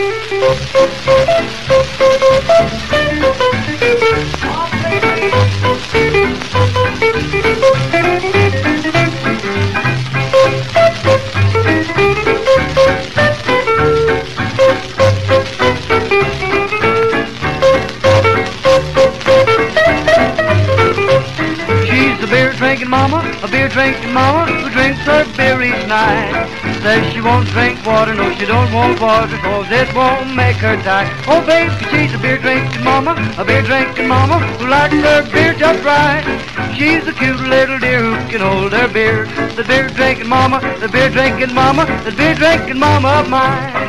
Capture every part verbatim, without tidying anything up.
Drinking mama, a beer drinking mama, who drinks her beer each night. Says she won't drink water, no she don't want water, cause it won't make her tight. Oh baby, she's a beer drinking mama, a beer drinking mama, who likes her beer just right. She's a cute little dear who can hold her beer. The beer drinking mama, the beer drinking mama, the beer drinking mama of mine.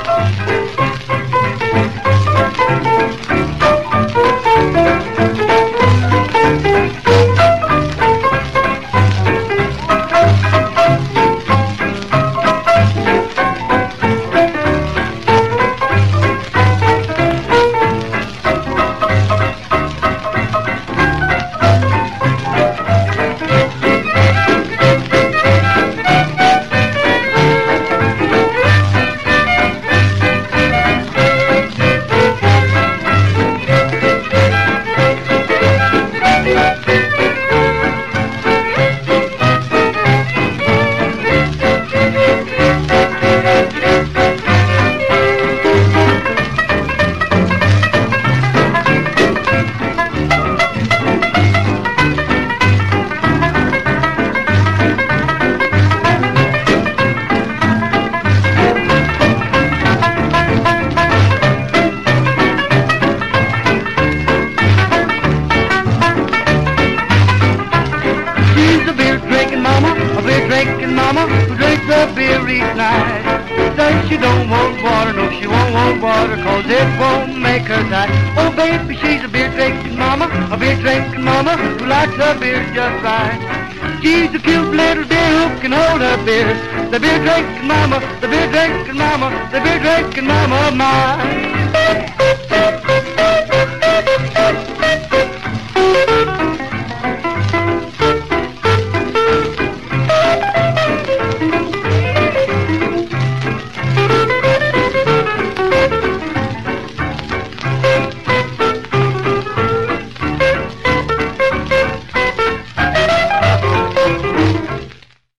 Drinking mama, who drinks her beer each night. Says she don't want water, no she won't want water, cause it won't make her tight. Oh baby, she's a beer drinking mama, a beer drinking mama, who likes her beer just right. She's a cute little dear who can hold her beer. The beer drinking mama, the beer drinking mama, the beer drinking mama of mine.